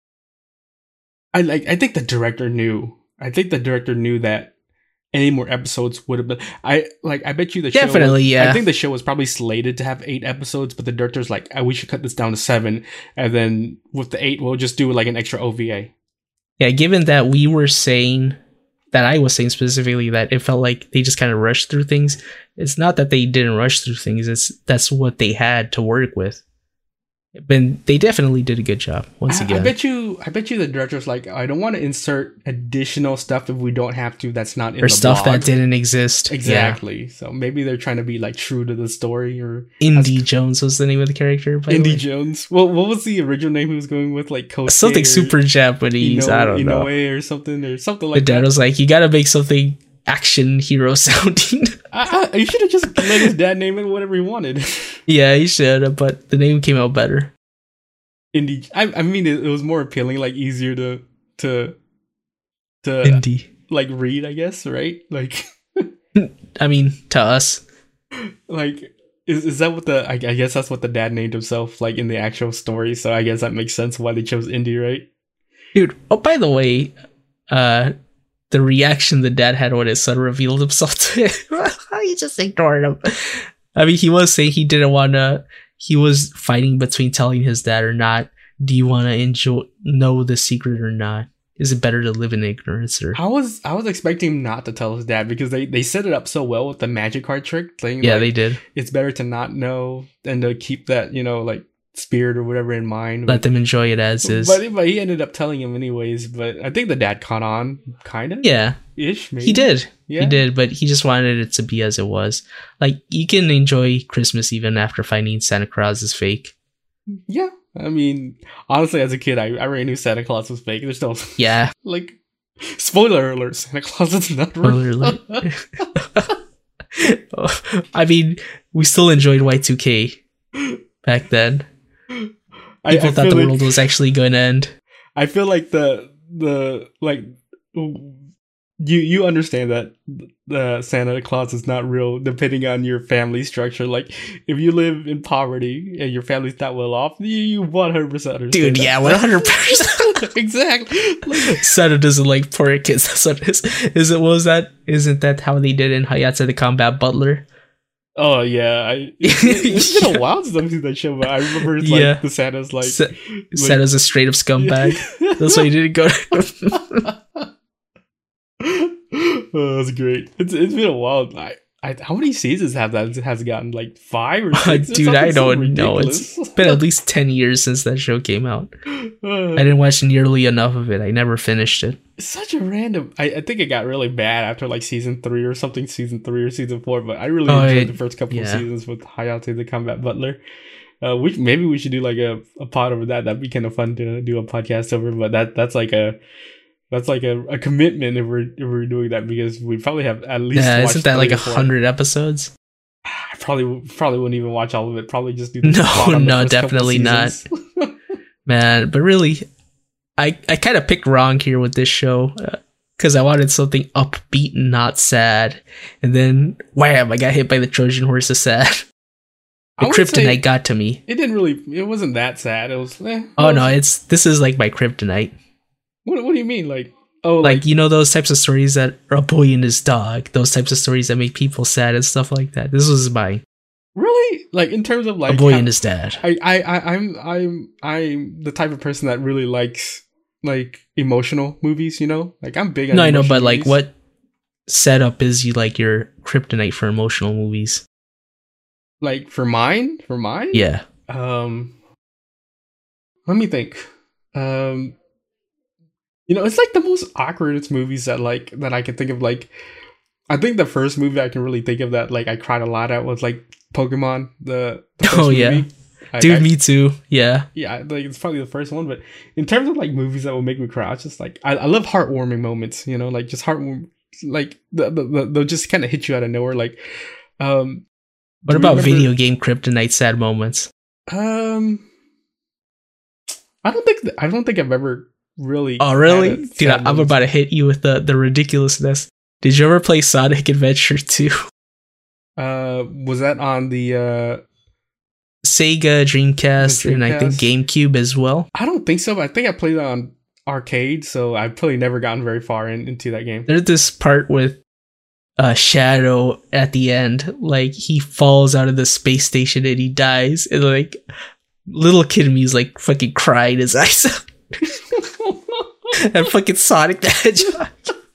I like. I think the director knew. I think the director knew that any more episodes would have been. I like. I bet you the Definitely, show, yeah. I think the show was probably slated to have eight episodes, but the director's like, oh, we should cut this down to seven, and then with the eight, we'll just do like an extra O V A. Yeah, given that we were saying that I was saying specifically that it felt like they just kind of rushed through things. It's not that they didn't rush through things. It's that's what they had to work with. But they definitely did a good job once I, again. I bet you. I bet you the director's like, I don't want to insert additional stuff if we don't have to. That's not in or the stuff blog. that didn't exist. Exactly. So maybe they're trying to be like true to the story. Or Yeah. Indy Jones was the name of the character. By the Indy way. Jones. Well, what was the original name he was going with? Like Kosuke Something or super Japanese. Inoue, I don't know. Inoue or something or something The like dad that. was like, "You got to make something action hero sounding." I, I, you should have just let his dad name it whatever he wanted. Yeah, he should, but the name came out better. Indy. I, I mean, it, it was more appealing, like easier to to to Indy. like read. I guess, right? Like. I mean, to us. Like, is is that what the? I, I guess that's what the dad named himself, like in the actual story. So I guess that makes sense why they chose Indy, right? Dude, oh, by the way, uh, the reaction the dad had when his son revealed himself to him, he just ignored him. I mean, he was saying he didn't want to, he was fighting between telling his dad or not. Do you want to enjoy, know the secret or not? Is it better to live in ignorance or? I was I was expecting him not to tell his dad because they, they set it up so well with the magic card trick thing. Yeah, like, they did. It's better to not know than to keep that, you know, like spirit or whatever in mind. Let them enjoy it as is. But, but he ended up telling him anyways. But I think the dad caught on, kind of. Yeah, Ish, maybe. he did. Yeah. He did, but he just wanted it to be as it was. Like, you can enjoy Christmas even after finding Santa Claus is fake. Yeah. I mean, honestly, as a kid, I, I already knew Santa Claus was fake. There's no, Yeah. like, spoiler alert, Santa Claus is not real. Spoiler alert. I mean, we still enjoyed Y two K back then. People I, I thought feel the like, world was actually going to end. I feel like the the like you you understand that the Santa Claus is not real depending on your family structure. Like if you live in poverty and your family's not well off, you you one hundred percent understand. Dude, that. yeah, one hundred percent. Exactly. Like, Santa doesn't like poor kids. That's what it is. Is it, what was that? Isn't that how they did in Hayate the Combat Butler? oh yeah, I, it's, it's been a while since I've seen that show, but I remember it's like Yeah. the Santa's like, Sa- like Santa's a straight up scumbag. That's why he didn't go to oh, that's great. It's it's been a while. I I, how many seasons have that has gotten? Like five or six? Or Dude, I so don't know. ridiculous. It's been at least ten years since that show came out. I didn't watch nearly enough of it. I never finished it. It's such a random. I, I think it got really bad after like season three or something, season three or season four. But I really Oh, enjoyed it- the first couple yeah. of seasons with Hayate the Combat Butler. Uh, we maybe we should do like a, a pod over that. That'd be kind of fun to do a podcast over. But that that's like a that's like a, a commitment if we're if we're doing that, because we probably have at least Yeah, watched isn't that like three a or four. hundred episodes? I probably probably wouldn't even watch all of it. Probably just do the No, plot on the no, first couple definitely not. seasons. Man, but really, I I kind of picked wrong here with this show because I wanted something upbeat and not sad, and then wham! I got hit by the Trojan horse of sad. I The would say kryptonite got to me. It didn't really. It wasn't that sad. It was. Eh, Oh it no, was- it's this is like my kryptonite. What What do you mean? Like oh, Like like, you know those types of stories that are a boy and his dog. Those types of stories that make people sad and stuff like that. This was mine. really? Like in terms of like A boy how- and his dad. I, I, I, I'm, I'm, I'm the type of person that really likes like emotional movies. You know, like I'm big. On No, I know, emotional but like, movies. what setup is you like your kryptonite for emotional movies? Like for mine, for mine. Yeah. Um, let me think. Um, you know, it's like the most awkwardest movies that like that I can think of. Like, I think the first movie I can really think of that like I cried a lot at was like Pokemon. The, the first Oh, yeah. movie. Like, Dude, I- me too. Yeah. yeah, like it's probably the first one. But in terms of like movies that will make me cry, it's just like I, I love heartwarming moments. You know, like just heartwarm, like the, the, the, they'll just kind of hit you out of nowhere. Like, um, What do you about remember- video game kryptonite sad moments? Um, I don't think th- I don't think I've ever really. Oh, had really? a Dude, sad I'm moment. about to hit you with the, the ridiculousness. Did you ever play Sonic Adventure two? Uh, was that on the? Uh, Sega, Dreamcast, The and I think Dreamcast? GameCube as well. I don't think so. But I think I played it on arcade, so I've probably never gotten very far in, into that game. There's this part with uh, Shadow at the end. Like, he falls out of the space station and he dies. And, like, little kid me's like fucking crying his eyes out. And fucking Sonic the Hedgehog.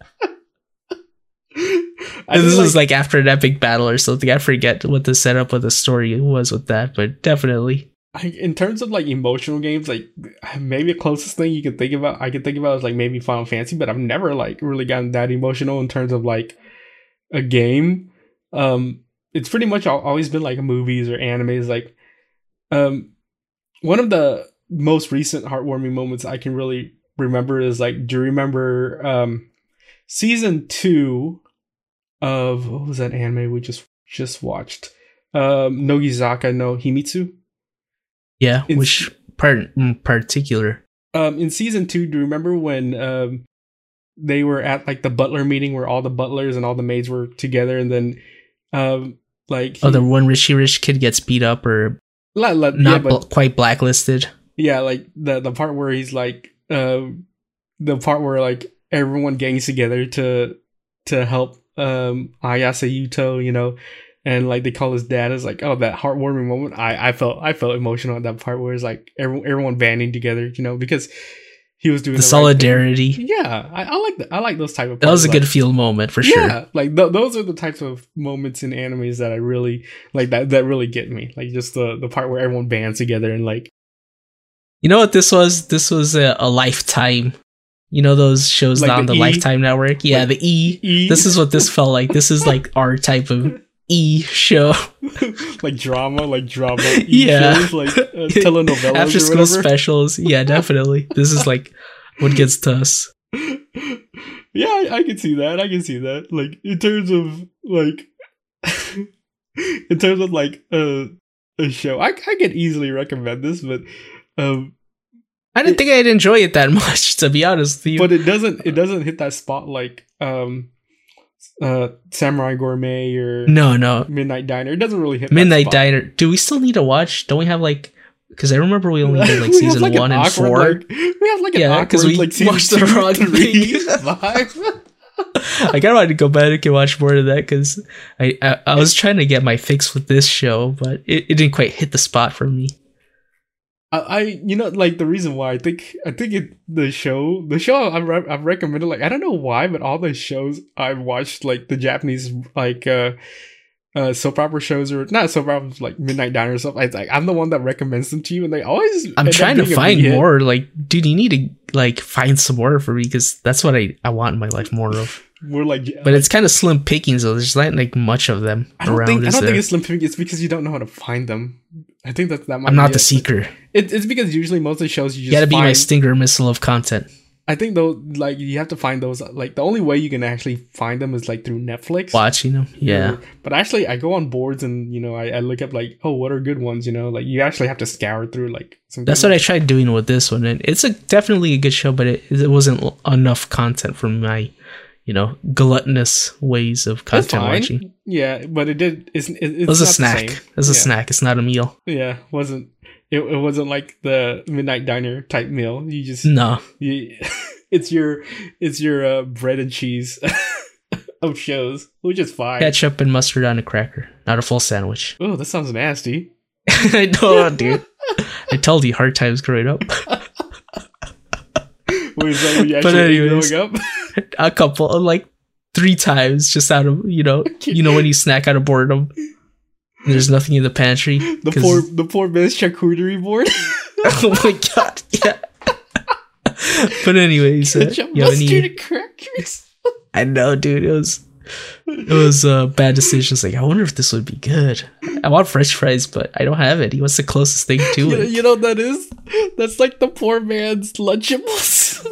I And this feel was like after an epic battle or something. I forget what the setup of the story was with that, but definitely. I, in terms of like emotional games, like maybe the closest thing you can think about, I can think about is like maybe Final Fantasy, but I've never like really gotten that emotional in terms of like a game. Um, it's pretty much al- always been like movies or animes. Like, um, one of the most recent heartwarming moments I can really remember is like, do you remember um, season two of what was that anime we just just watched? Um, Nogizaka no Himitsu. Yeah, It's- which part in particular? Um, in season two, do you remember when um they were at like the butler meeting where all the butlers and all the maids were together, and then um like Oh, the he- one richy rich kid gets beat up or la- la- yeah, not but bl- quite blacklisted. yeah, like the the part where he's like um the part where like everyone gangs together to to help um Ayase Yuto, you know, and like they call his dad. Is like, oh, that heartwarming moment. I I felt I felt emotional at that part where it's like everyone everyone banding together, you know, because he was doing The right thing. solidarity. Yeah, I, I like the, I like those type of. That was a parts, good like- feel moment for sure. Yeah, like th- those are the types of moments in animes that I really like. That that really get me. Like just the the part where everyone bands together and like. You know what this was? This was a, a Lifetime. You know those shows Like on the the E? Lifetime network? Yeah, Like the E. E- This is what this felt like. This is like our type of E show. like drama, like drama. Yeah. shows, like uh, telenovelas After or school whatever. specials. Yeah, definitely. This is like what gets to us. Yeah, I, I can see that. I can see that. Like in terms of like, in terms of like uh, a show, I I could easily recommend this, but um, I didn't think I'd enjoy it that much, to be honest with you. but it doesn't it doesn't hit that spot like um, uh, Samurai Gourmet or no, no. Midnight Diner. It doesn't really hit that Midnight spot. Diner. Do we still need to watch? Don't we have like? Because I remember we only did like We have, season like, an one and awkward, four. like- we have like an Yeah, 'cause awkward we like season watched the two, wrong three, thing. five. I kind of wanted to go back and watch more of that because I, I I was trying to get my fix with this show, but it, it didn't quite hit the spot for me. I, I you know like the reason why I think I think it the show the show I've, re- I've recommended, like I don't know why, but all the shows I've watched, like the Japanese like uh uh, soap opera shows or not soap operas like Midnight Diner or stuff. I like I'm the one that recommends them to you, and they always. I'm trying to find more. Like, dude, you need to like find some more for me because that's what I I want in my life more of. We're like, but like, it's kind of slim pickings though. There's not like much of them I don't around. Think, I don't there? think it's slim pickings. It's because you don't know how to find them. I think that that might. I'm not be the it. seeker. It, it's because usually most of the shows you just you gotta be find, my Stinger missile of content. I think though, like you have to find those. Like the only way you can actually find them is like through Netflix. Watching them, yeah. But actually, I go on boards and you know I, I look up like, oh, what are good ones? You know, like you actually have to scour through like. Some That's what I tried doing with this one, and it's a definitely a good show, but it it wasn't enough content for my, you know, gluttonous ways of content watching. Yeah, but it did. It's, it, it's it was a not snack. It was yeah. a snack. It's not a meal. Yeah, wasn't. It, it wasn't like the Midnight Diner type meal. You just no. You, it's your it's your uh, bread and cheese of shows, which is fine. Ketchup and mustard on a cracker, not a full sandwich. Oh, that sounds nasty. I know, dude. I told you, hard times growing up. Wait, is that what you actually anyways, growing up? A couple, like three times, just out of you know, you know when you snack out of boredom. There's nothing in the pantry. The poor, the poor man's charcuterie board. Oh my god! Yeah. But anyways, uh, you have any... crackers. I know, dude. It was, it was uh, bad decisions. Like, I wonder if this would be good. I want French fries, but I don't have any. What's the closest thing to you it? Know, you know what that is? That's like the poor man's Lunchables.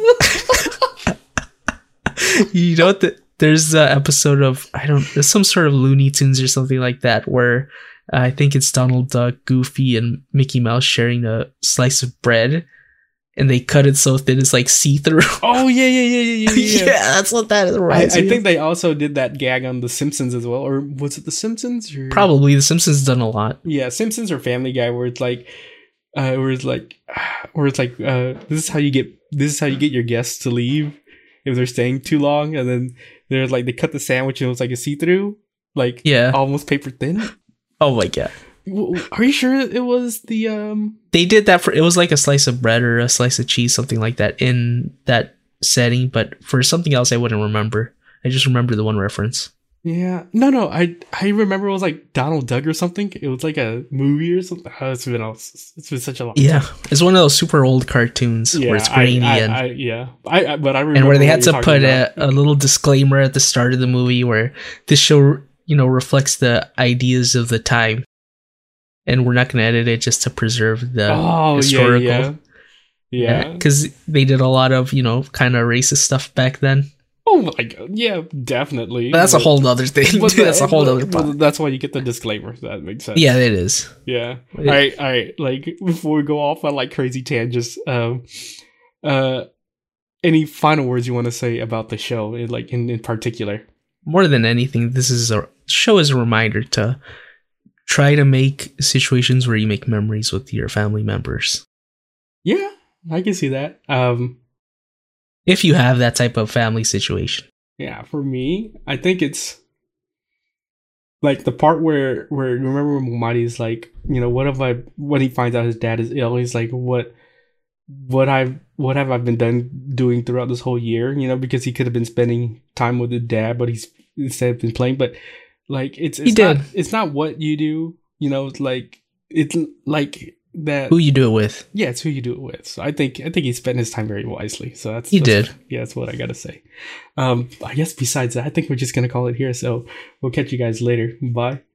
You know what? The, there's an episode of I don't. There's some sort of Looney Tunes or something like that where uh, I think it's Donald Duck, Goofy, and Mickey Mouse sharing a slice of bread, and they cut it so thin it's like see through. Oh yeah, yeah, yeah, yeah, yeah. Yeah, yeah that's what that is. I, I think they also did that gag on The Simpsons as well, or was it The Simpsons? Or? Probably The Simpsons done a lot. Yeah, Simpsons or Family Guy, where it's like, uh, where it's like, where it's like, uh, this is how you get this is how you get your guests to leave if they're staying too long, and then they're like they cut the sandwich and it was like a see through, like yeah, almost paper thin. Oh my god. Are you sure it was the um they did that for it was like a slice of bread or a slice of cheese, something like that in that setting, but for something else I wouldn't remember. I just remember the one reference. Yeah. No, no, I I remember it was like Donald Duck or something. It was like a movie or something. Oh, it's been it's been such a long yeah, time. It's one of those super old cartoons yeah, where it's grainy I, I, and I, yeah. I, I but I remember and where they had to put a, a little disclaimer at the start of the movie where this show, you know, reflects the ideas of the time. And we're not going to edit it just to preserve the oh, historical. Yeah, yeah. Because yeah, they did a lot of, you know, kind of racist stuff back then. Oh my god, yeah, definitely. But that's but, a whole other thing. But that's a whole other well, that's why you get the disclaimer. That makes sense. Yeah, it is. Yeah. All right, all right. Like, before we go off on, like, crazy tangents, um, uh, any final words you want to say about the show, like, in, in particular? More than anything, this is a show is a reminder to try to make situations where you make memories with your family members. Yeah, I can see that. Um, if you have that type of family situation. Yeah, for me, I think it's like the part where where remember when Marty's like, you know, what have I when he finds out his dad is ill, he's like, what what I've what have I been done doing throughout this whole year? You know, because he could have been spending time with his dad, but he's instead been playing. But like it's it's he not did. it's not what you do, you know, it's like it's like that who you do it with. Yeah, it's who you do it with. So I think I think he spent his time very wisely. So that's he that's, did. Yeah, that's what I gotta say. Um I guess besides that, I think we're just gonna call it here. So we'll catch you guys later. Bye.